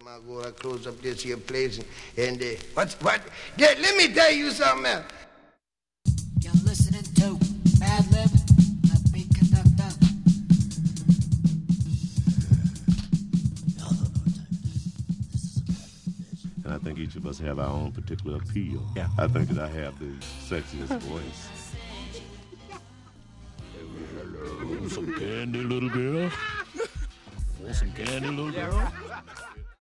I go, I close up this here place and what? Yeah, let me tell you something else. You're listening to Mad Lib, the beat conductor. And I think each of us have our own particular appeal. Yeah. I think that I have the sexiest voice. Hello, some candy, little girl. Want some candy, little girl?